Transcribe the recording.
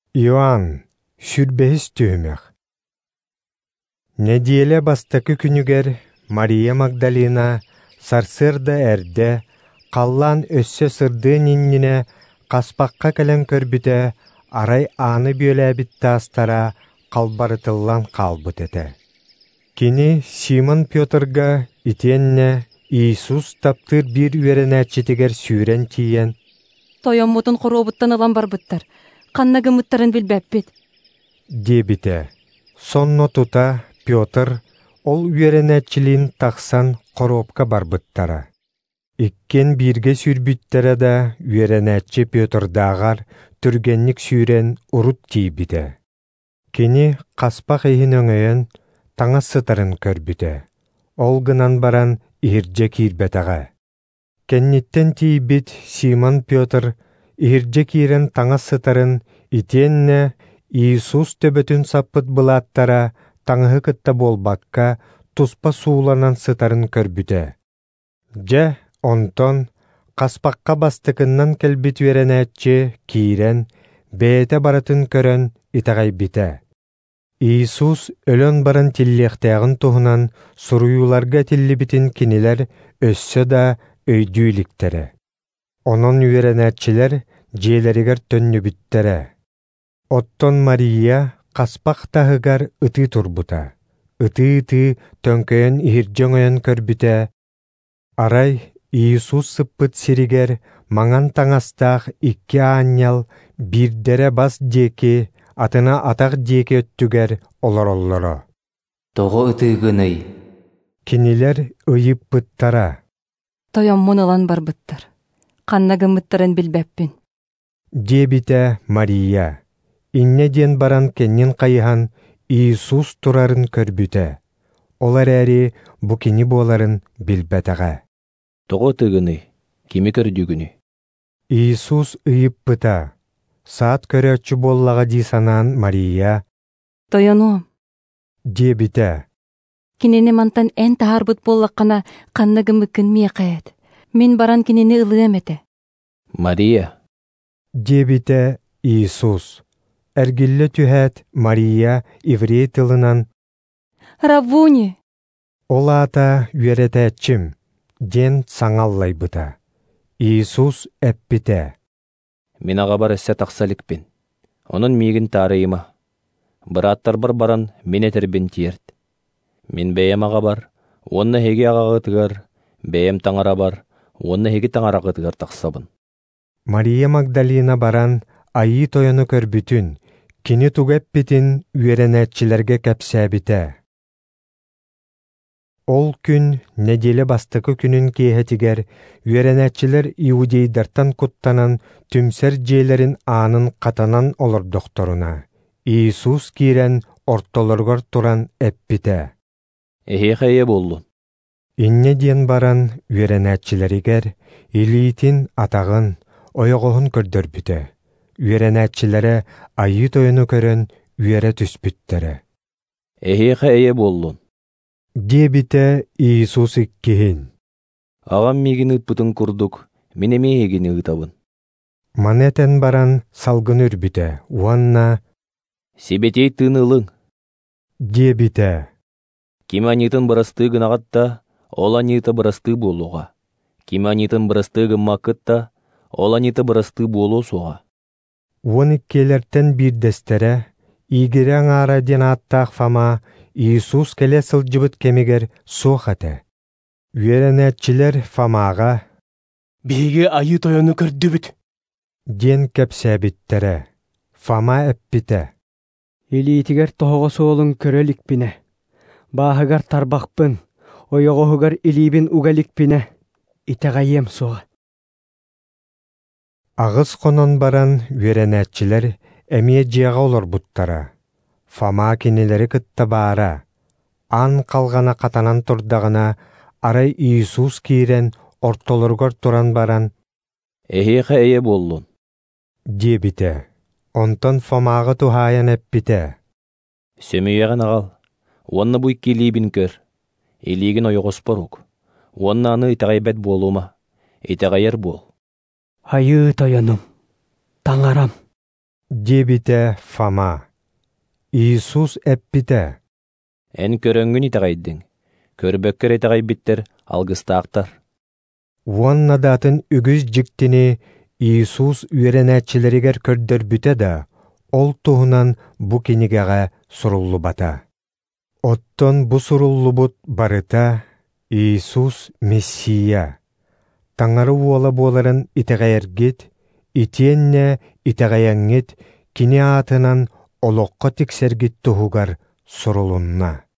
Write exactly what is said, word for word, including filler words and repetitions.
Иоанн, сүрбэхис түймэх. Недиэле бастакы күнүгер Мария Магдалина сарсырда эрде, қаллан өссө сырды ниннине қаспаққа кәлен көрбіте, арай аны бөләбітті астара қалбарытыллан қалбыт ете. Кини Симон Пётрга итенне Иисус таптыр бир үеренәтчетігер сүйрен тиен. Тойоммутун хоробуттан алан барбыттар. Қаннагы мұттарын білбәппет. Дебите. Сонно тута Пётр ол үеренәтчилин тақсан хоробка барбыттара. Иккен бирге сүрбүттері да үеренәтчи Пётрдағар түргенник сүйрен урут тиибите. Кини қаспақ eyhin өңөйен таңа сытарын көрбүте. Ол гынан баран ихирже кирбетаға. Кенниттен тиибит Симон Пётр ихирже кирен таңа сытарын итенне Иисус төбөтүн саппыт былаттара таңы кытта болбакка туспа сууланан сытарын көрбүте. Же онтон қаспаққа бастыкыннан келбит веренәтче кирен бейте баратын көрөн итағай бите. Иисус өлөн баран тиллехтәғын туһунан суруюларга тиллибитин кинилер өссө да өйдүүліктері. Онон веренәтчилер жиелеригер төннүбүттере. Оттон Мария қаспақ тағыгар ыты турбута. Ыты-ыты төнкөйөн ихиржөңөйөн көрбүте. Арай Иисус сыппыт сиригер маңан таңастақ икки аннял бирдере бас деки атына атақ деки өттүгер олор-оллоро. Тоғы ытыгыный. Кинилер ыйып пыттара. Тойоммун алан барбыттар. Қаннагы мұттарын білбәппин. Дебите Мария. Инне ден баран кеннин қайыхан Иисус турарын көрбүте. Олар әри бу кини боларын билбетаға. Тоғы ытыгыный. Кими көрдүгүнү. Иисус ыйып пыта. Саат көрөччү боллаға дисанан Мария. Тойону. Дебите. Кинени мантан эн тахарбыт боллаққана қаннагы мүкін мияқайет. Мен баран кинени ылыам эте. Мария. Дебите Иисус. Әргилле түхәт Мария иврей тылынан. Равуни. Олата үеретәтчим. Ден саңаллай бұта. Иисус әппите. Мен аға бар әссе тақсаликпен. Onun мигін тарыйыма. Быраттар бар баран мен етербен тиерт. Мен бәйем аға бар, онны хеге аға ғытығар, бәйем таңара бар, онны хеге таңара ғытығар тақсабын. Мария Магдалина баран айы тойыны көрбүтін, кини тугәппитин үеренәтчилерге кәпсәбите. Ол күн неделе бастықы күнін кейхетігер, үеренәтчилер иудейдартан куттанан түмсер жейлерін анын қатанан олар докторуна. Иисус кирен ортолоргор туран әппите. Эхе қайе болду. Инне ден баран үеренәтчилеригер илиитин атағын, ойоғығын көрдөрбүте. Үеренәтчилere айы тойыны көрін үере түспүттері. Эхе қайе болду. Дебите Иисус иккиһин. Ағам мигин ыппытын курдук, мен эме эгини ытабын. Манетен баран салгын үрбите, уанна. Себетей тынылың. Дебите. Ким анитын бырастыгын ағатта, ол аниты бырасты болуға. Ким анитын бырастыгын мақытта, ол аниты бырасты болу соға. Уан иккелерден bir дестере, игерен ара ден аттақ фама, Иисус келе сылжыбыт кемигер соқаты. Үеренәтчилер фамаға. Биге айы тойону көрдүбүт. Ден кепсәбиттере. Фама әппите. Илиитигер тоғығы соолың көрөлікпіне. Баһыгар тарбақпын, ойоғығығар илибин угаликпіне. Итағайем соға. Ағыз қонон баран үеренәтчилер әмие жеға олар бұттара. Фама кинелери кытта баара. Ан қалғана қатанан турдағына арай Иисус кирен ортолоргор туран баран. Эхе қайе болду. Дебите. Онтон Фомаға тухайан әппите. Сөмейеғін ағал. Онны бұй келейбін көр. Илигин ойоғыс барук. Онны аны итағайбет болума. Итағайыр бол. Айы тойоным. Таңарам. дебите Фома. Иисус эппите. Эн көрөңгүн итагайдың. Көрбөккөр итагай биттер алгыстаактар. Уонна датын үгүз жиктини Иисус үеренәчилеригер көрдөрбүтэ да, ол туһунан бу кинигеге суруллубата. Оттон бу суруллубут барыта Иисус Мессия. Таңары уола буоларын итэгайэргит, итиенне итэгайаңгит кини атынан олоққа тиксергит туһугар сурулунна.